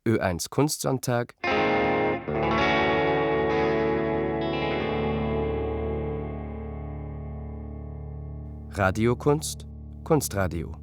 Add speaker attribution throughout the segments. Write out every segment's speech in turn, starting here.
Speaker 1: Ö1 Kunstsonntag, Radiokunst, Kunstradio.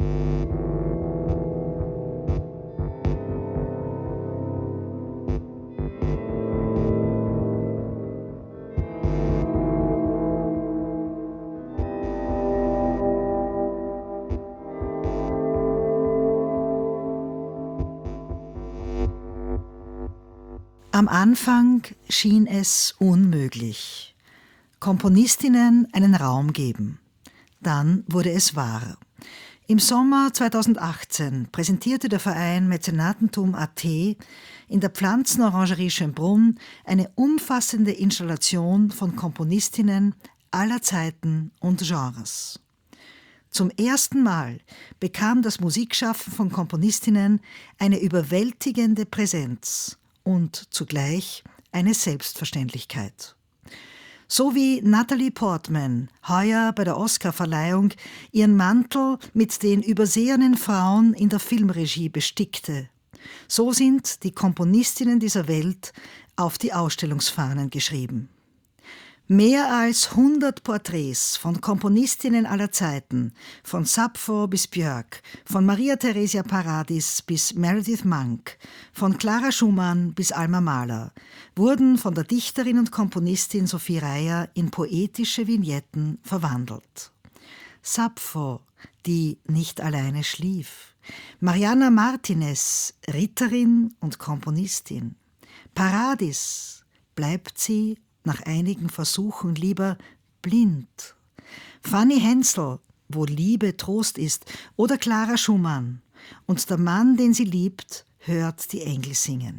Speaker 2: Am Anfang schien es unmöglich. Komponistinnen einen Raum geben. Dann wurde es wahr. Im Sommer 2018 präsentierte der Verein Mäzenatentum.at in der Pflanzenorangerie Schönbrunn eine umfassende Installation von Komponistinnen aller Zeiten und Genres. Zum ersten Mal bekam das Musikschaffen von Komponistinnen eine überwältigende Präsenz und zugleich eine Selbstverständlichkeit. So wie Natalie Portman heuer bei der Oscarverleihung ihren Mantel mit den übersehenen Frauen in der Filmregie bestickte, so sind die Komponistinnen dieser Welt auf die Ausstellungsfahnen geschrieben. Mehr als 100 Porträts von Komponistinnen aller Zeiten, von Sappho bis Björk, von Maria Theresia Paradis bis Meredith Monk, von Clara Schumann bis Alma Mahler, wurden von der Dichterin und Komponistin Sophie Reyer in poetische Vignetten verwandelt. Sappho, die nicht alleine schlief. Mariana Martinez, Ritterin und Komponistin. Paradis, bleibt sie nach einigen Versuchen lieber blind. Fanny Hensel, wo Liebe Trost ist, oder Clara Schumann. Und der Mann, den sie liebt, hört die Engel singen.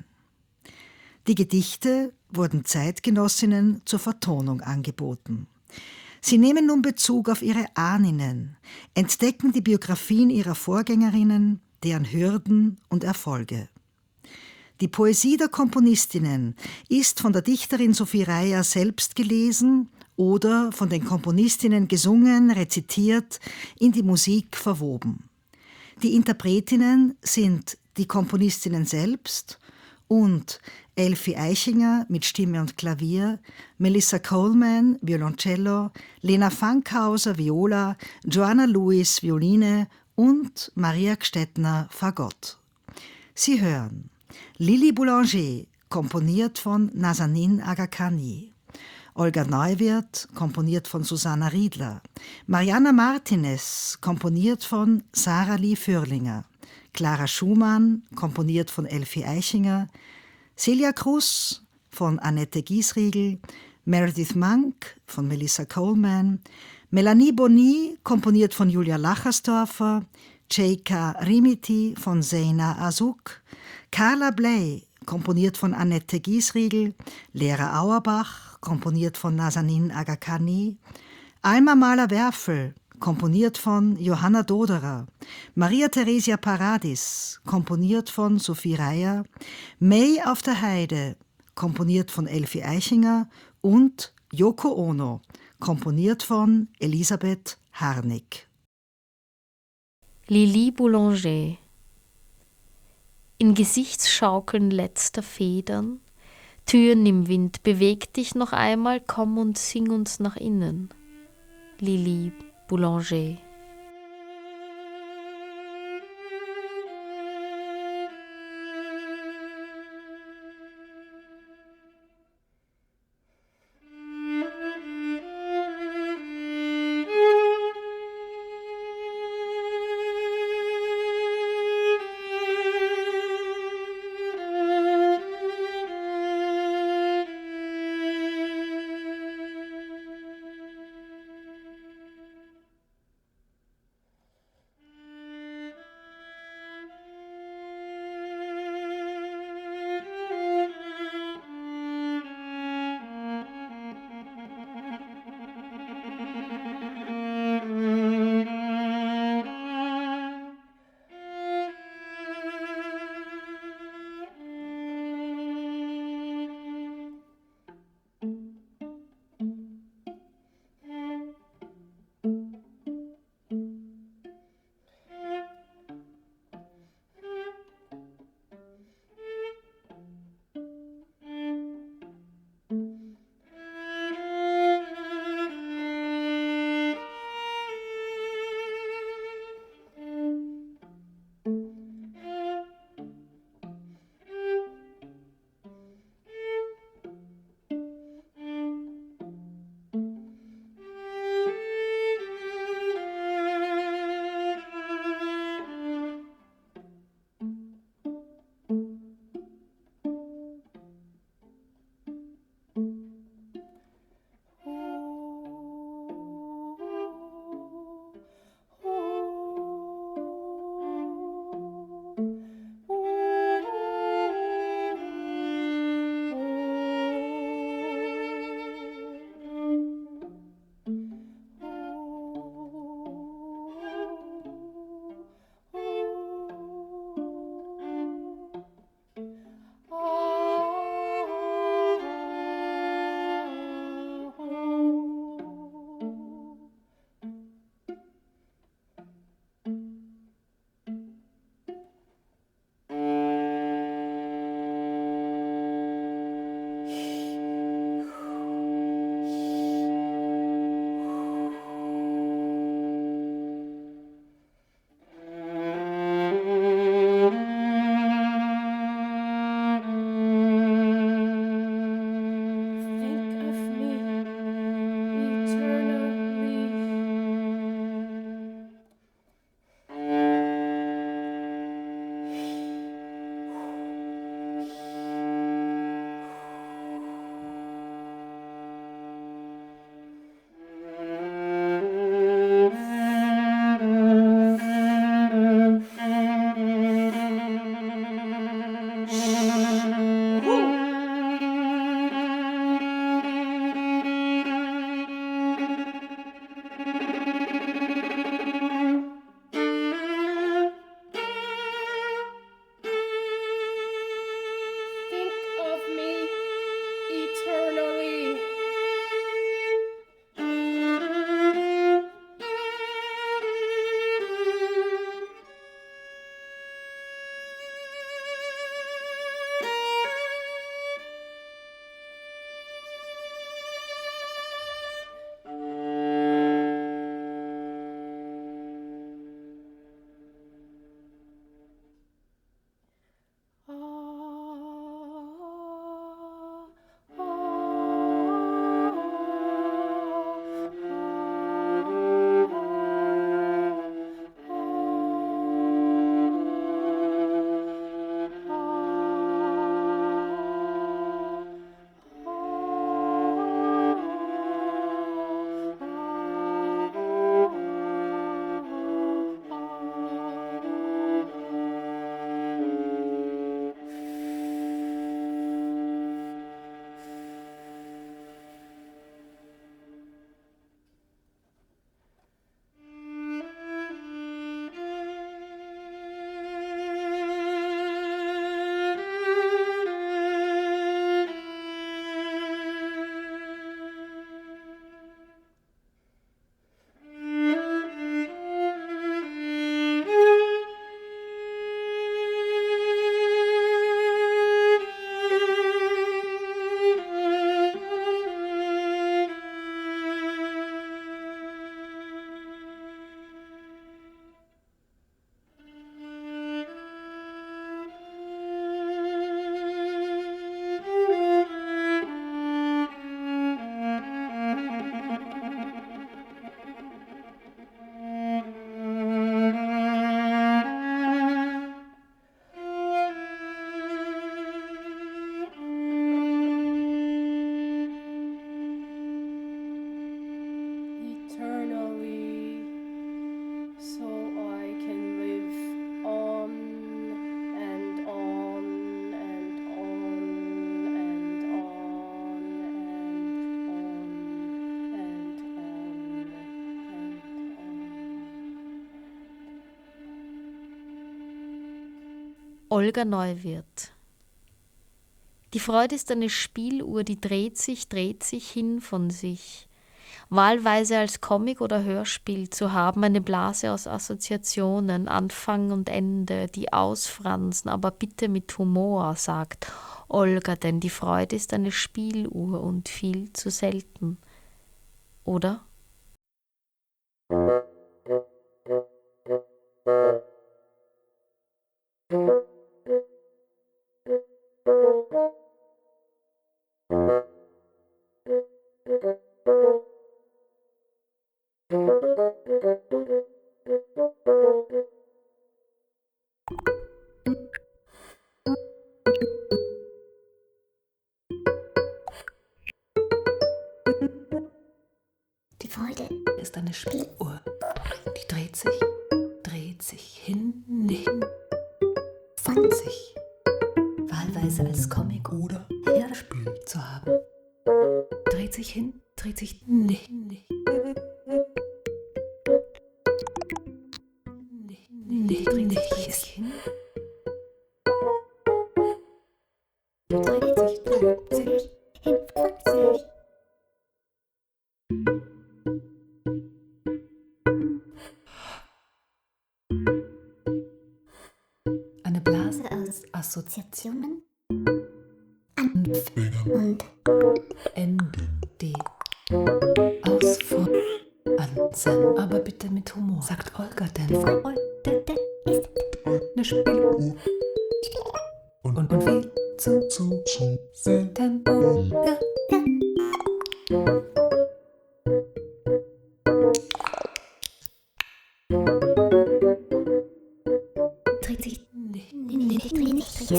Speaker 2: Die Gedichte wurden Zeitgenossinnen zur Vertonung angeboten. Sie nehmen nun Bezug auf ihre Ahninnen, entdecken die Biografien ihrer Vorgängerinnen, deren Hürden und Erfolge. Die Poesie der Komponistinnen ist von der Dichterin Sophie Reyer selbst gelesen oder von den Komponistinnen gesungen, rezitiert, in die Musik verwoben. Die Interpretinnen sind die Komponistinnen selbst und Elfie Eichinger mit Stimme und Klavier, Melissa Coleman, Violoncello, Lena Fankhauser, Viola, Joanna Lewis, Violine und Maria Gstettner, Fagott. Sie hören Lili Boulanger, komponiert von Nazanin Aghakhani. Olga Neuwirth, komponiert von Susanna Riedler. Mariana Martinez, komponiert von Sarah Lee Fürlinger. Clara Schumann, komponiert von Elfie Eichinger. Celia Cruz von Annette Giesriegel. Meredith Monk von Melissa Coleman. Melanie Bonny, komponiert von Julia Lachersdorfer. J.K. Rimiti von Zeina Azuk. Carla Bley, komponiert von Annette Giesriegel, Lera Auerbach, komponiert von Nazanin Aghakhani, Alma Mahler-Werfel, komponiert von Johanna Doderer, Maria Theresia Paradis, komponiert von Sophie Reyer, May auf der Heide, komponiert von Elfie Eichinger und Yoko Ono, komponiert von Elisabeth Harnick.
Speaker 3: Lili Boulanger. In Gesichtsschaukeln letzter Federn, Türen im Wind, beweg dich noch einmal, komm und sing uns nach innen. Lili Boulanger.
Speaker 4: eternally. Eternally, so I can live on and on and on and on and on and on.
Speaker 3: Olga Neuwirth. Die Freude ist eine Spieluhr, die dreht sich hin von sich. Wahlweise als Comic oder Hörspiel zu haben, eine Blase aus Assoziationen, Anfang und Ende, die ausfransen, aber bitte mit Humor, sagt Olga, denn die Freude ist eine Spieluhr und viel zu selten. Oder?
Speaker 5: Die Freude ist eine Spieluhr, die dreht sich hin, von sich. Wahlweise als Comic oder Hörspiel zu haben. Dreht sich hin, nicht. Dreht sich hin. Dreht sich hin, von sich. Eine Blase aus Assoziationen, Anfängen und Enden, die ausfransen, aber bitte mit Humor, sagt Olga, denn Freude ist eine Spieluhr und viel zu selten. Dreht sich nicht.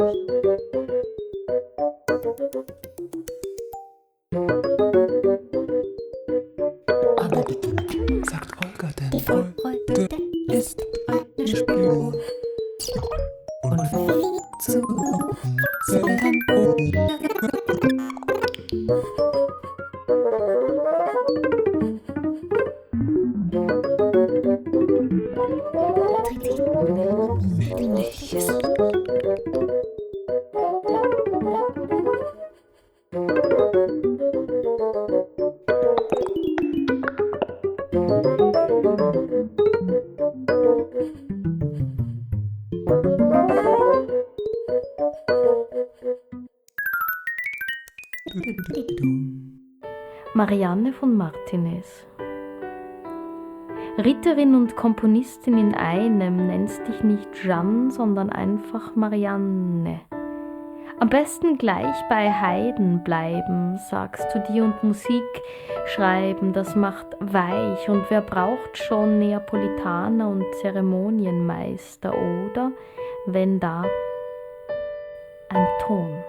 Speaker 5: Aber bitte, sagt Olga, denn Freude ist eine Spieluhr und viel zu selten. Dreht sich nicht.
Speaker 3: Marianne von Martinez. Ritterin und Komponistin in einem, nennst dich nicht Jeanne, sondern einfach Marianne. Am besten gleich bei Haydn bleiben, sagst du dir, und Musik schreiben, das macht weich. Und wer braucht schon Neapolitaner und Zeremonienmeister, oder, wenn da, ein Ton.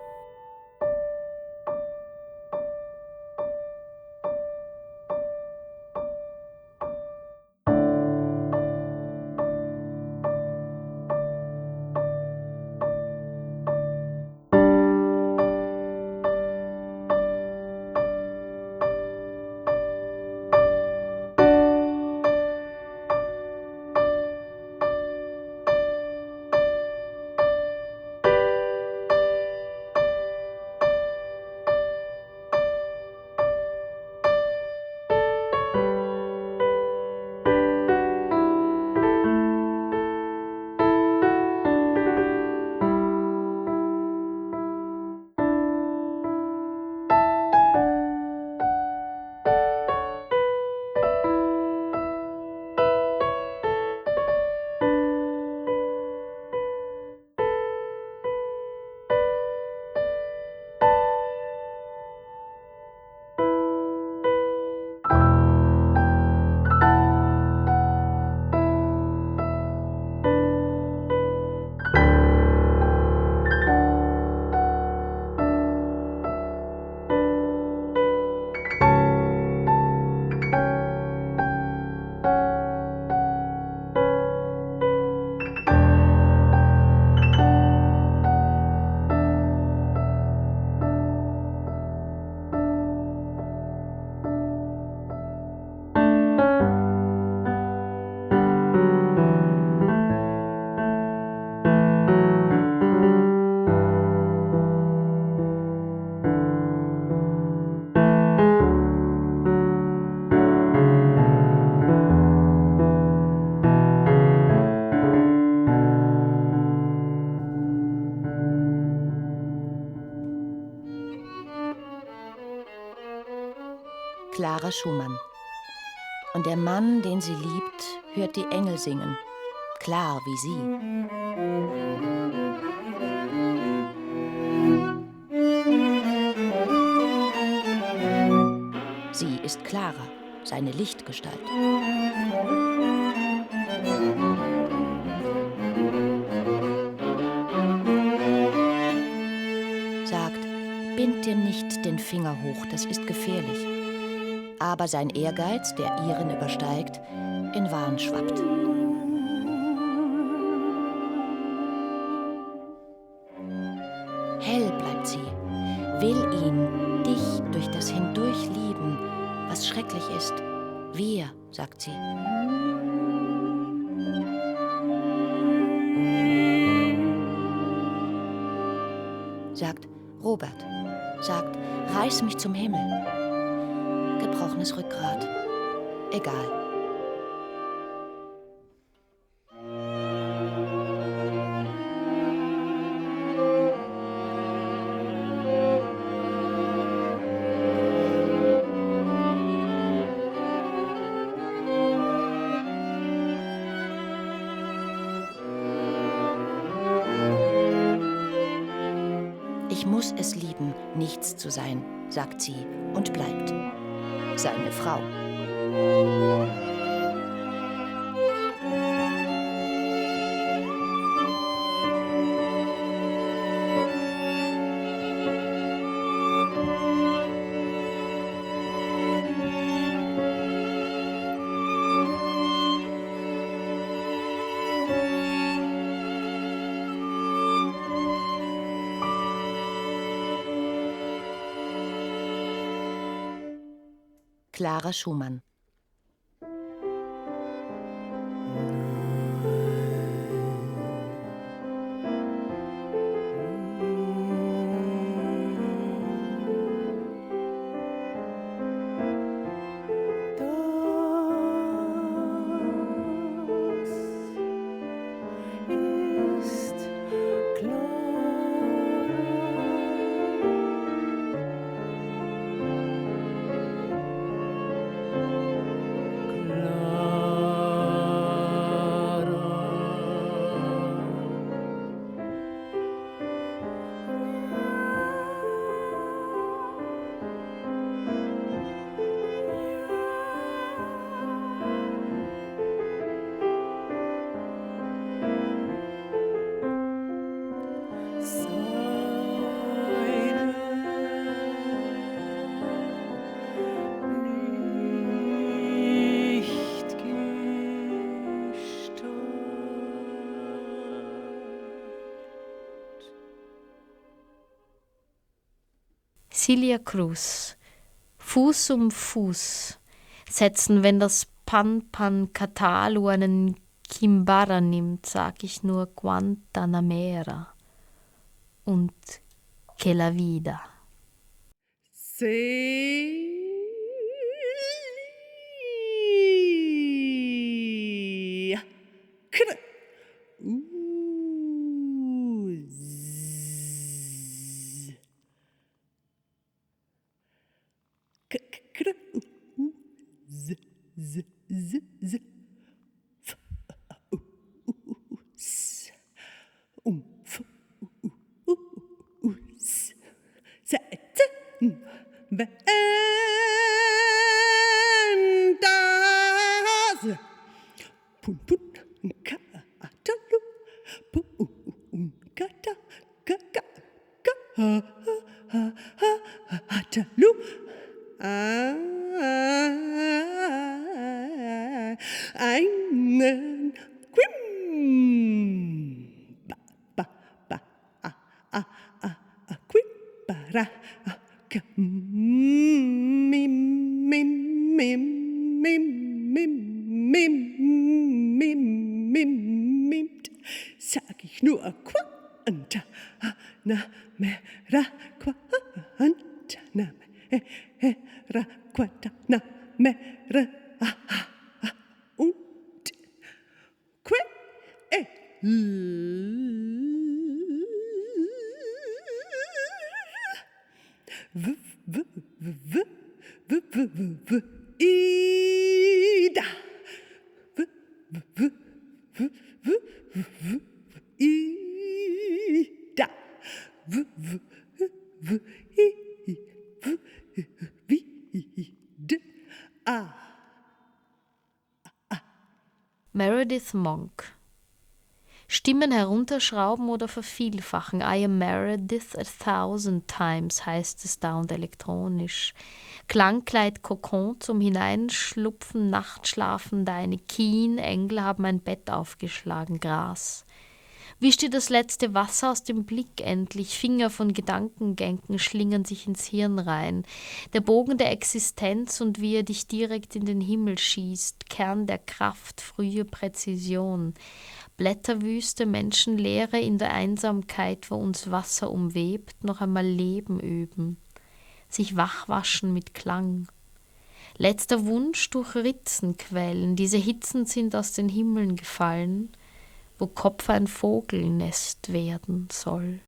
Speaker 6: Clara Schumann. Und der Mann, den sie liebt, hört die Engel singen, klar wie sie. Sie ist Clara, seine Lichtgestalt. Sagt, bind dir nicht den Finger hoch, das ist gefährlich. Aber sein Ehrgeiz, der ihren übersteigt, in Wahn schwappt. Hell bleibt sie, will ihn, dich durch das Hindurch lieben, was schrecklich ist. Wir, sagt sie. Sagt, Robert, sagt, reiß mich zum Himmel. Gebrochenes Rückgrat. Egal. Ich muss es lieben, nichts zu sein, sagt sie und bleibt. Seine Frau. Clara Schumann.
Speaker 3: Celia Cruz. Fuß um Fuß setzen, wenn das Pan-Pan-Catalu einen Kimbara nimmt, sag ich nur Guantanamera und que la vida.
Speaker 7: Celia. Einen Quim. Ba, ba, Quimbara. Mim, mim, mim, mim, mim, mim, mim, mim, mim. Sag ich nur Quanta, na, mera, Quanta, na, mera, Quanta, na, mera, und que, Ida. Ida.
Speaker 3: Meredith Monk. Stimmen herunterschrauben oder vervielfachen. I am Meredith 1000 times heißt es da und elektronisch. Klangkleid Kokon zum Hineinschlupfen, Nachtschlafen, deine Kien, Engel haben ein Bett aufgeschlagen, Gras. Wisch dir das letzte Wasser aus dem Blick endlich, Finger von Gedankengängen schlingern sich ins Hirn rein. Der Bogen der Existenz und wie er dich direkt in den Himmel schießt, Kern der Kraft, frühe Präzision. Blätterwüste, Menschenleere in der Einsamkeit, wo uns Wasser umwebt, noch einmal Leben üben. Sich wachwaschen mit Klang. Letzter Wunsch durch Ritzen quellen, diese Hitzen sind aus den Himmeln gefallen, wo Kopf ein Vogelnest werden soll.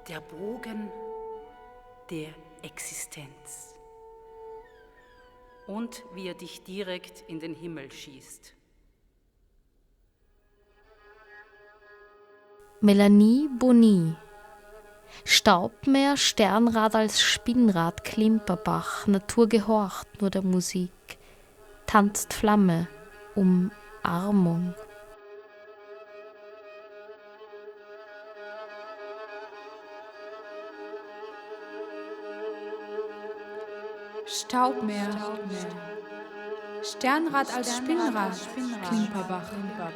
Speaker 8: der Bogen der Existenz. Und wie er dich direkt in den Himmel schießt.
Speaker 3: Melanie Boni. Staubmeer, Sternrad als Spinnrad, Klimperbach, Natur gehorcht nur der Musik, tanzt Flamme, Umarmung.
Speaker 9: Staubmeer, Sternrad als Spinnrad, Klimperbach.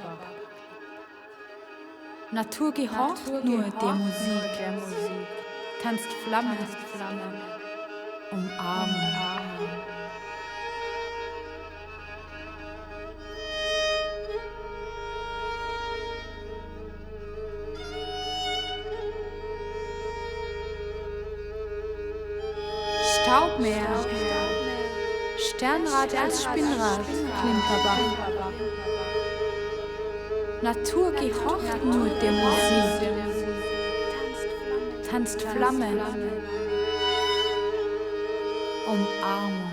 Speaker 9: Natur gehorcht nur der Musik, tanzt Flamme, Umarmung. Staubmeer, Sternrad als Spinnrad, Klimperbach. Natur gehorcht nur der Musik, tanzt Flamme, Umarmung.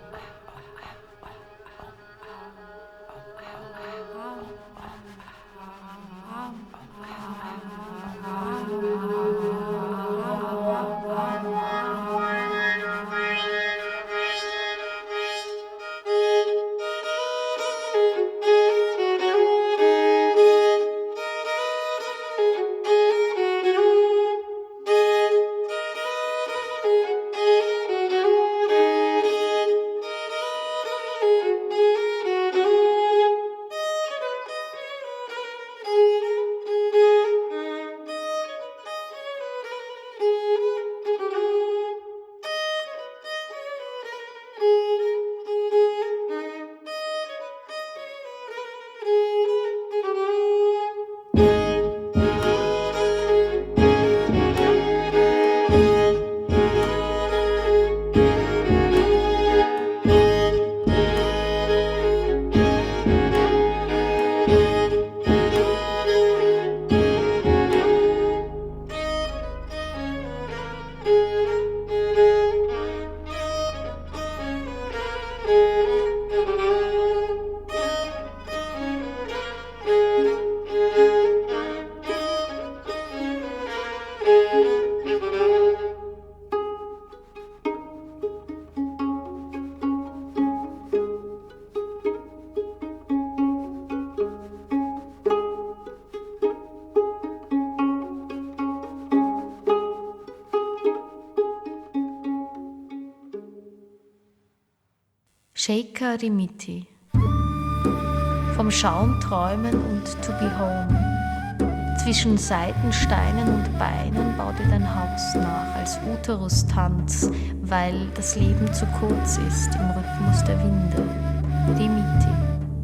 Speaker 3: Sheikha Rimiti. Vom Schauen träumen und to be home. Zwischen Seitensteinen und Beinen bau dir dein Haus nach als Uterus-Tanz, weil das Leben zu kurz ist im Rhythmus der Winde. Rimiti.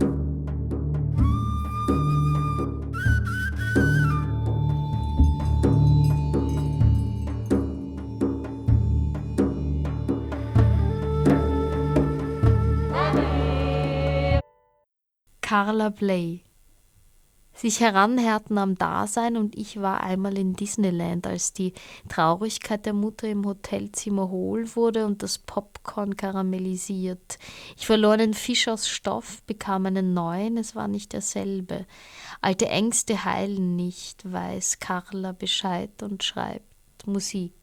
Speaker 3: Carla Bley. Sich heranhärten am Dasein und ich war einmal in Disneyland, als die Traurigkeit der Mutter im Hotelzimmer hohl wurde und das Popcorn karamellisiert. Ich verlor einen Fisch aus Stoff, bekam einen neuen, es war nicht derselbe. Alte Ängste heilen nicht, weiß Carla Bescheid und schreibt Musik.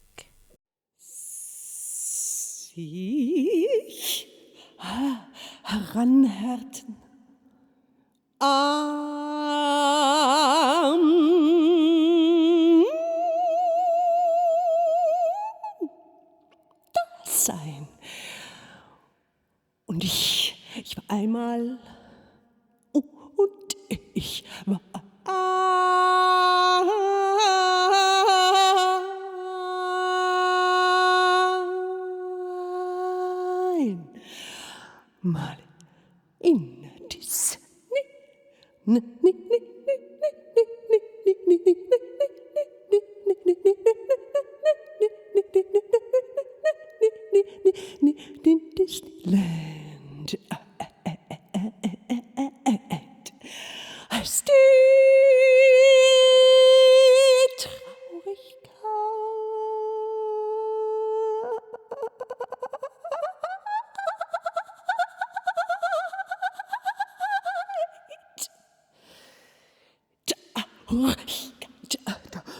Speaker 7: Sich heranhärten Dasein. Und ich war einmal und ich war einmal in Disney. Disneyland. Als die Traurigkeit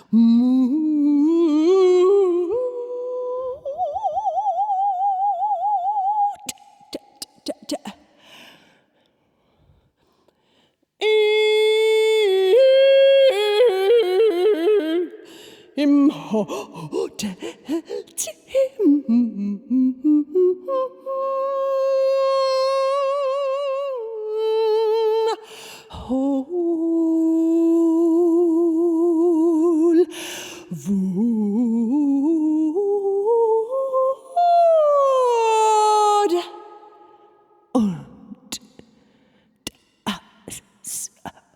Speaker 7: Im Hohlwurde und das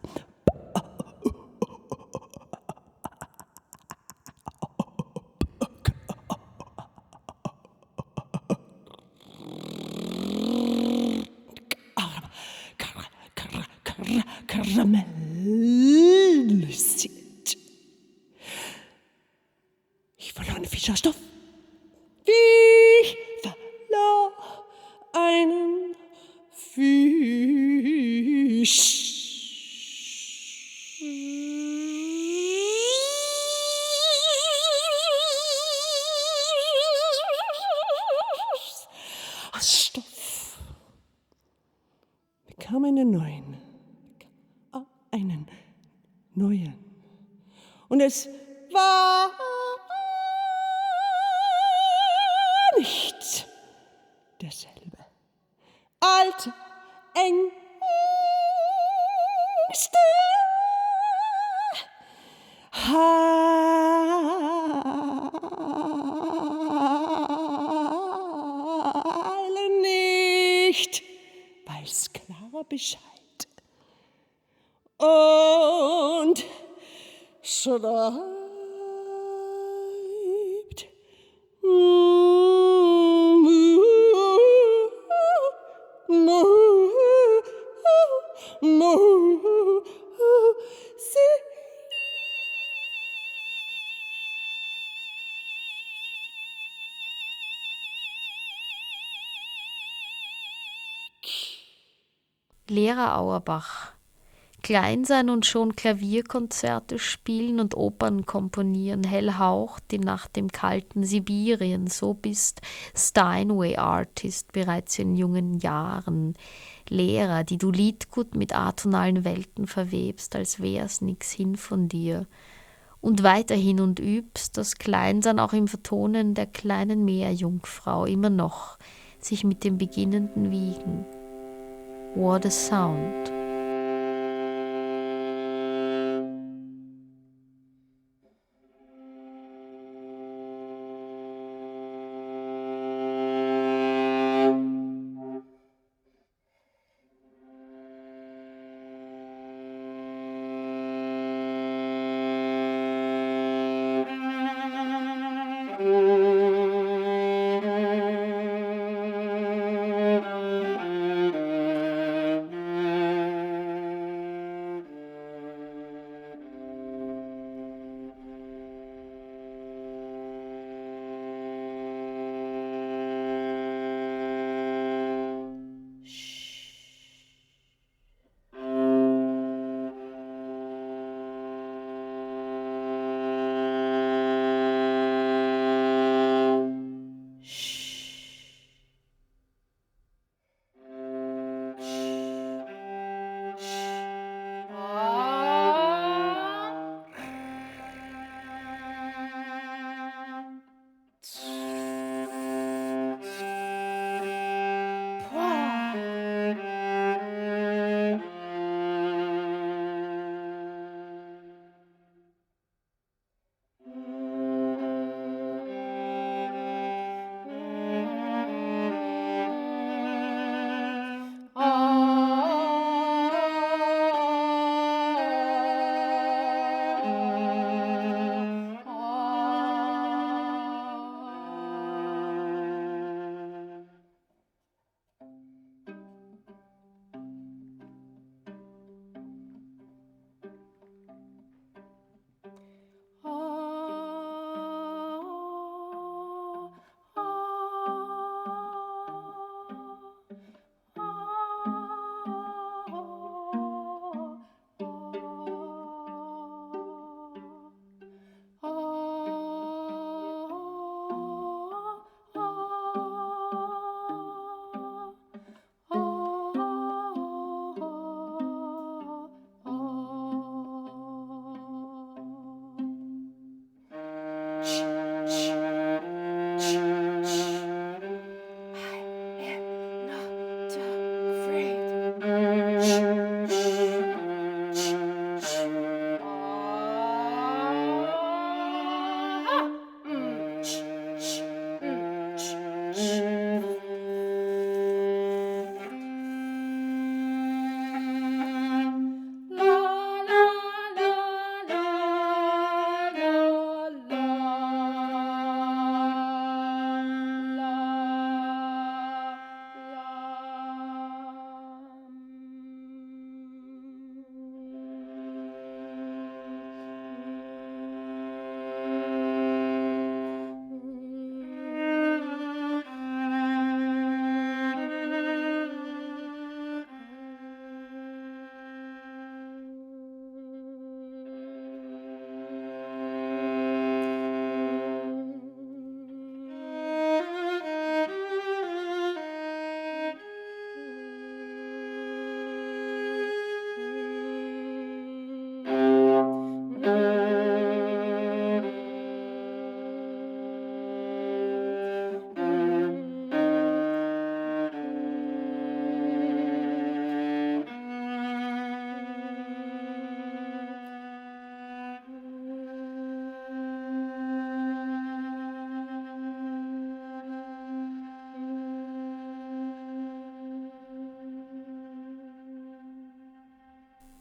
Speaker 7: karamellisiert. Ich verlor einen Fischerstoff. Ich verlor einen Fischstoff. Bekam einen neuen. Und es war nicht derselbe. Alte Ängste heilen nicht, weiß Clara Bescheid. Und schreibt
Speaker 3: Lehrer Auerbach. Klein sein und schon Klavierkonzerte spielen und Opern komponieren, hell haucht die Nacht im kalten Sibirien, so bist Steinway Artist bereits in jungen Jahren. Lehrer, die du Liedgut mit atonalen Welten verwebst, als wär's nix hin von dir. Und weiterhin und übst das Kleinsein auch im Vertonen der kleinen Meerjungfrau, immer noch, sich mit dem Beginnenden wiegen. What a sound.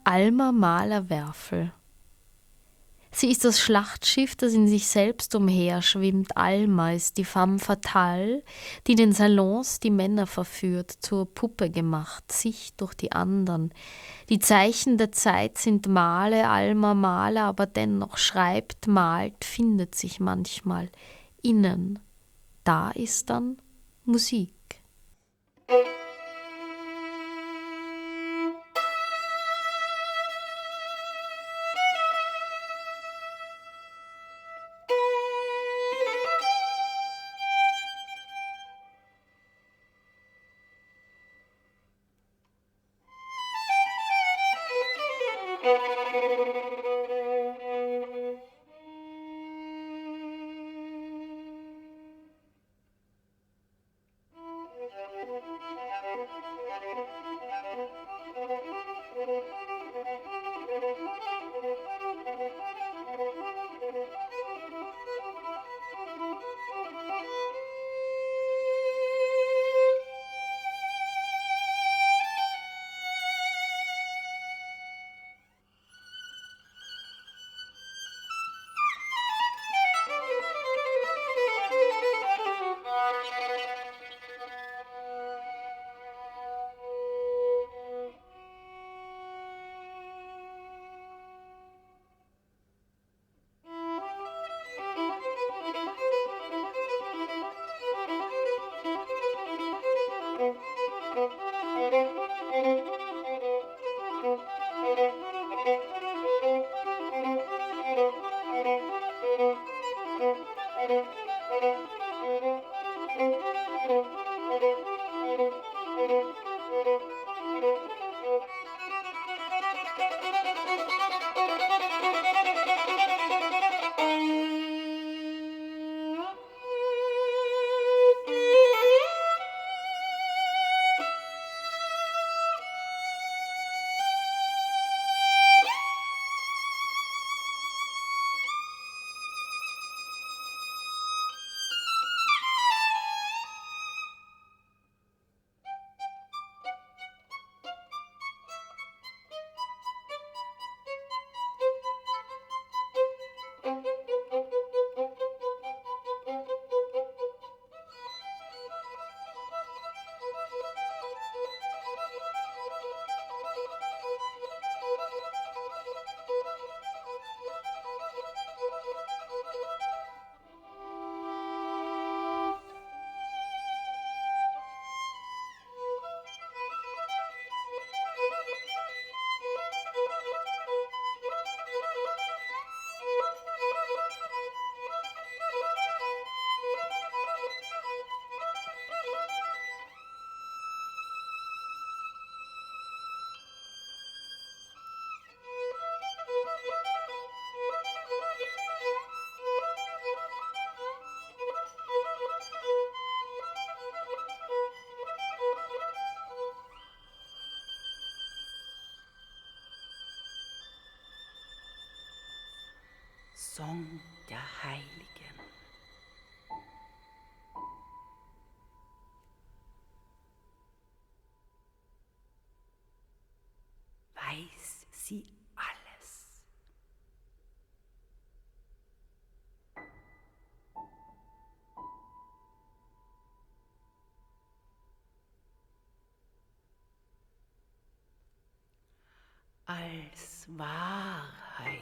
Speaker 3: Alma Mahler-Werfel. Sie ist das Schlachtschiff, das in sich selbst umherschwimmt. Alma ist die femme fatale, die in den Salons die Männer verführt, zur Puppe gemacht, sich durch die anderen. Die Zeichen der Zeit sind Male, Alma Mahler, aber dennoch schreibt, malt, findet sich manchmal. Innen, da ist dann Musik.
Speaker 8: Song der Heiligen. Weiß sie alles? Als Wahrheit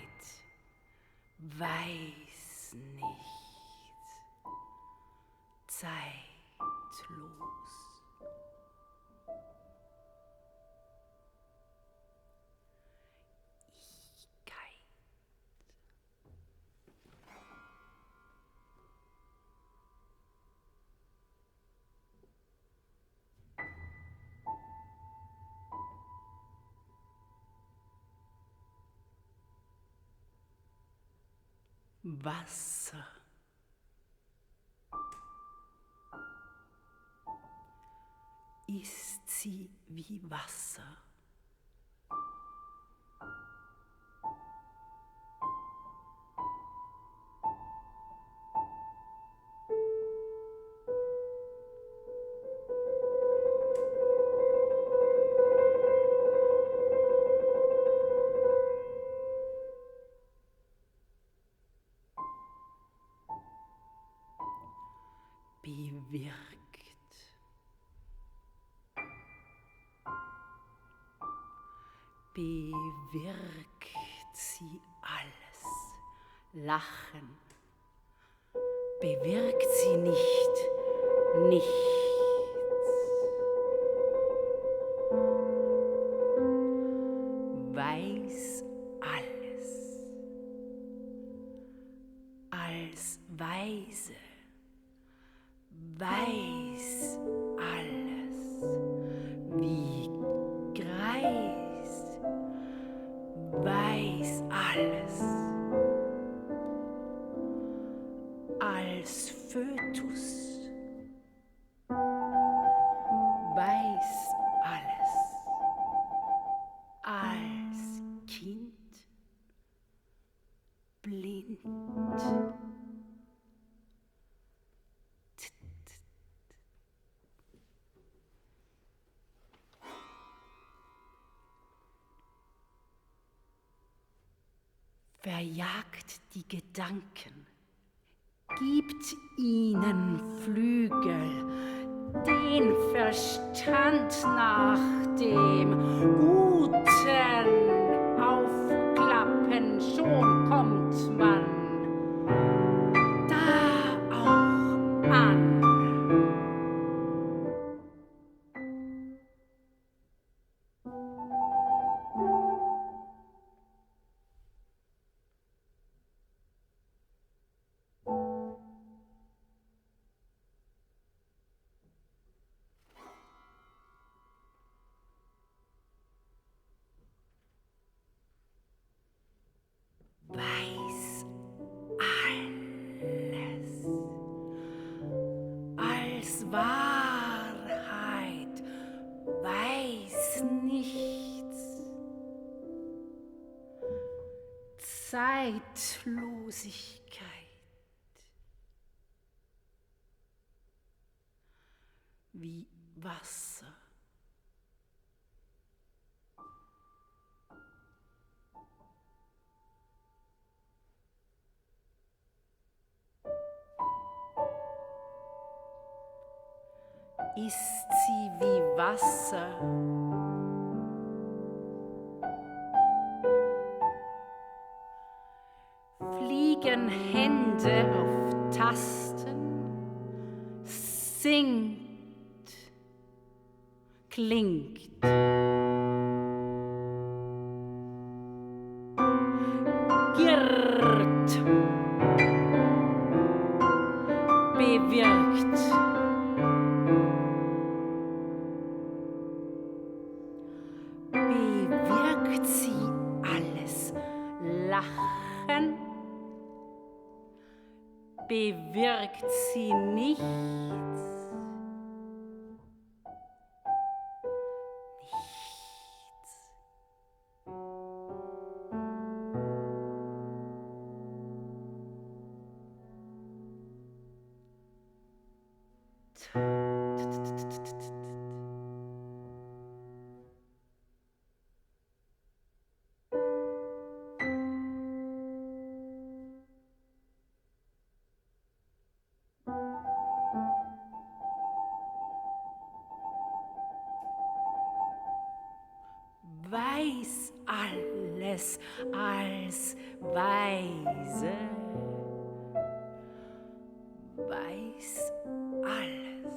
Speaker 8: weiß nicht, zeitlos. Ichkeit. Wasser. Ist sie wie Wasser? bewirkt. Bewirkt sie alles. Lachen. Bewirkt sie nicht nichts. Weiß alles. Als Weise. Weiß alles. Wie Greis. Weiß alles. Als Fötus. Weiß alles. Als Kind. Blind. Verjagt die Gedanken, gibt ihnen Flügel, den Verstand nach dem Guten aufklappen, schon kommt man da auch an. Weiß alles als Wahrheit, weiß nichts. Zeitlosigkeit. Wie Wasser. Ist sie wie Wasser? Fliegen Hände auf Tasten, singt, klingt. Girrt, bewirkt. Bewirkt sie alles. Lachen bewirkt sie nichts. Weiß alles als Weise, weiß alles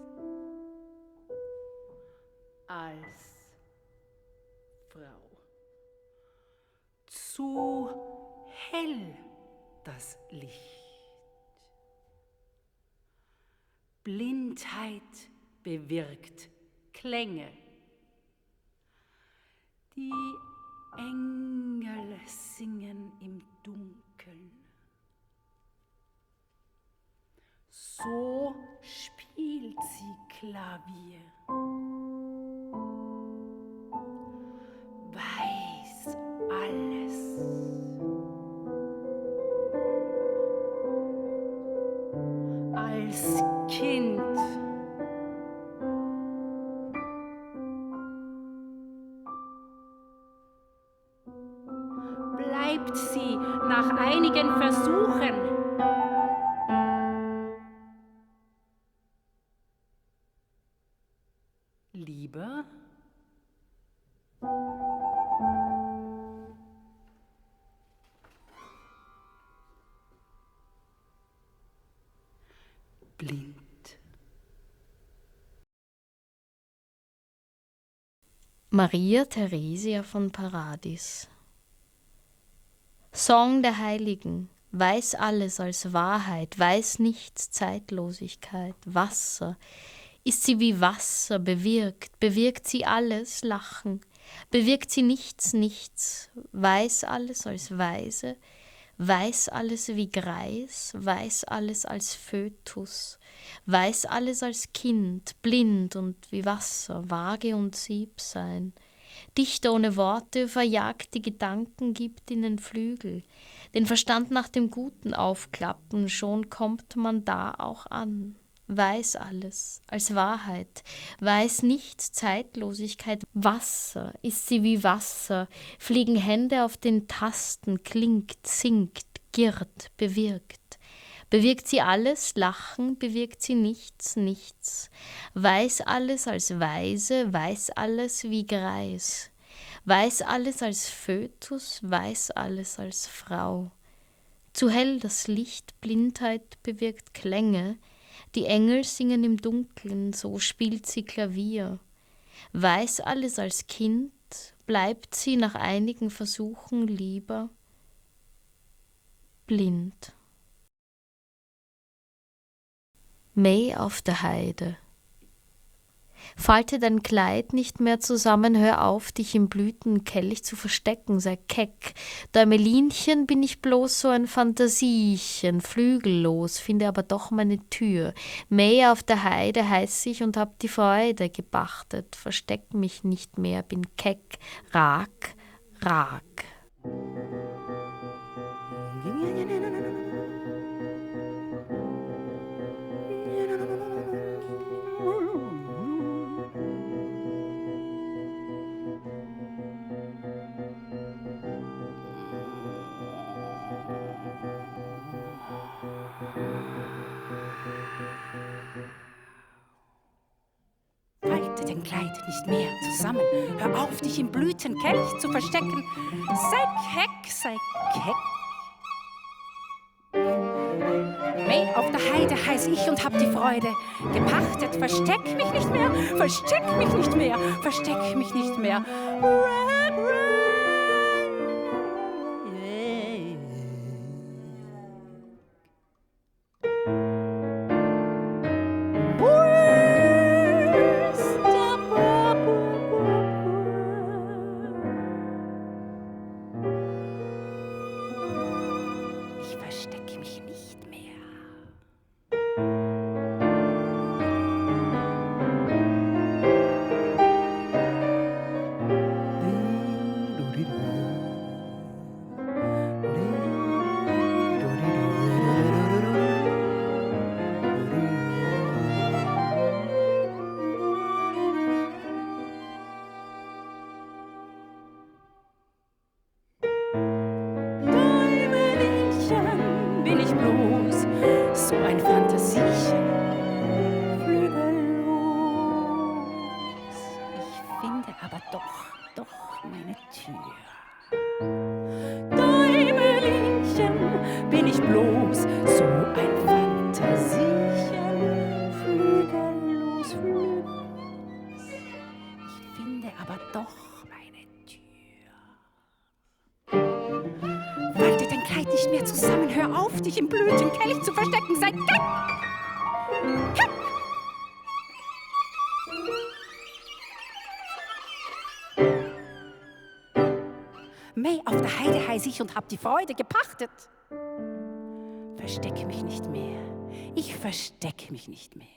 Speaker 8: als Frau. Zu hell das Licht. Blindheit bewirkt Klänge. Die Engel singen im Dunkeln. So spielt sie Klavier. Weiß alles. Als Kind. Bleibt sie nach einigen Versuchen blind.
Speaker 3: Maria Theresia von Paradis. Song der Heiligen, weiß alles als Wahrheit, weiß nichts Zeitlosigkeit, Wasser. Ist sie wie Wasser, bewirkt sie alles, Lachen, bewirkt sie nichts, weiß alles als Weise, weiß alles wie Greis, weiß alles als Fötus, weiß alles als Kind, blind und wie Wasser, Waage und Sieb sein. Dichter ohne Worte, verjagt die Gedanken, gibt ihnen Flügel, den Verstand nach dem Guten aufklappen, schon kommt man da auch an. Weiß alles als Wahrheit, weiß nichts Zeitlosigkeit, Wasser, ist sie wie Wasser, fliegen Hände auf den Tasten, klingt, singt, girrt, bewirkt. Bewirkt sie alles, Lachen, bewirkt sie nichts, weiß alles als Weise, weiß alles wie Greis, weiß alles als Fötus, weiß alles als Frau. Zu hell das Licht, Blindheit bewirkt Klänge, die Engel singen im Dunkeln, so spielt sie Klavier. Weiß alles als Kind, bleibt sie nach einigen Versuchen lieber blind. May auf der Heide. Falte dein Kleid nicht mehr zusammen, hör auf, dich im Blütenkelch zu verstecken, sei keck. Däumelinchen, bin ich bloß so ein Fantasiechen, flügellos, finde aber doch meine Tür. May auf der Heide heiß ich und hab die Freude gepachtet, versteck mich nicht mehr, bin keck, rag.
Speaker 8: Falte dein Kleid nicht mehr zusammen. Hör auf, dich im Blütenkelch zu verstecken. Sei keck. May auf der Heide heiß ich und hab die Freude gepachtet. Versteck mich nicht mehr. Ich verstecke mich nicht mehr. Bin ich bloß so ein Fantasiechen, flügellos. Ich finde aber doch meine Tür. Däumelinchen, bin ich bloß so ein Fantasiechen, flügellos. Ich finde aber doch meine Tür. Falte dein Kleid nicht mehr zusammen, hör auf, dich im Blütenkelch zu verstecken, sei keck. May auf der Heide heiß ich und hab die Freude gepachtet. Verstecke mich nicht mehr, ich verstecke mich nicht mehr.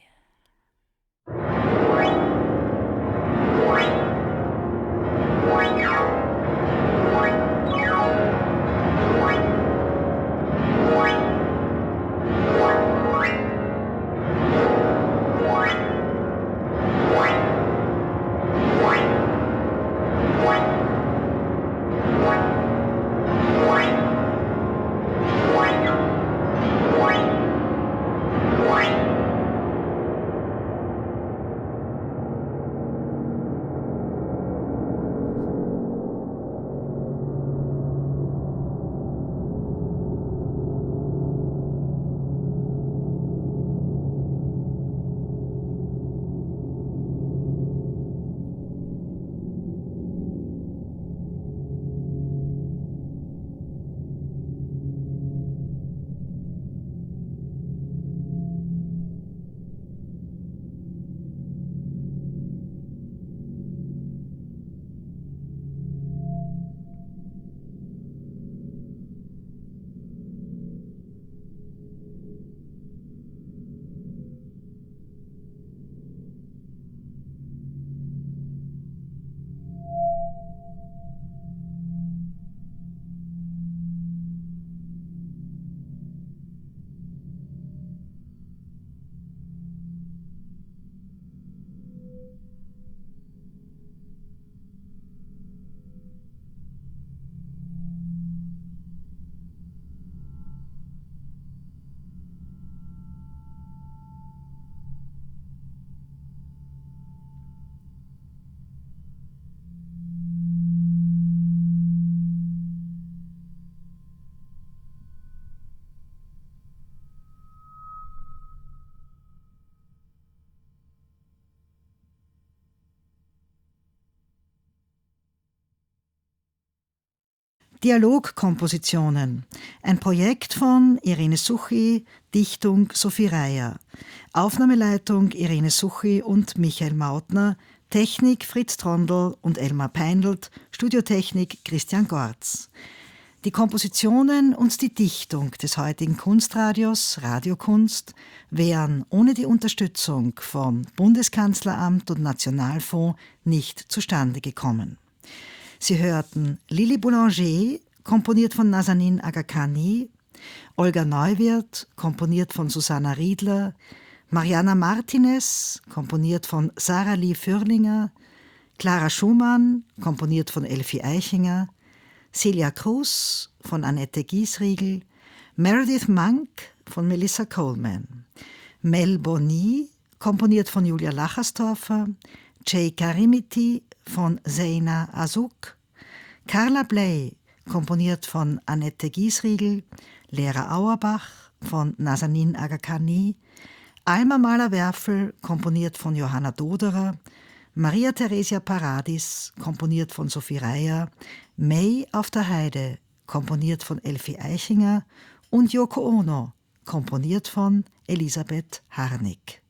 Speaker 2: Dialogkompositionen, ein Projekt von Irene Suchi, Dichtung Sophie Reier, Aufnahmeleitung Irene Suchi und Michael Mautner, Technik Fritz Trondl und Elmar Peindelt, Studiotechnik Christian Gorz. Die Kompositionen und die Dichtung des heutigen Kunstradios Radiokunst wären ohne die Unterstützung von Bundeskanzleramt und Nationalfonds nicht zustande gekommen. Sie hörten Lili Boulanger, komponiert von Nazanin Agha-Khani, Olga Neuwirth, komponiert von Susanna Riedler, Mariana Martinez, komponiert von Sarah Lee Fürlinger, Clara Schumann, komponiert von Elfie Eichinger, Celia Cruz von Annette Giesriegel, Meredith Monk von Melissa Coleman, Mel Boni, komponiert von Julia Lacherstorfer, Jay Karimiti von Zeina Azuk, Carla Bley, komponiert von Annette Giesriegel, Lera Auerbach von Nazanin Agha-Khani, Alma Mahler-Werfel, komponiert von Johanna Doderer, Maria Theresia Paradis, komponiert von Sophie Reier, May auf der Heide, komponiert von Elfie Eichinger und Yoko Ono, komponiert von Elisabeth Harnick.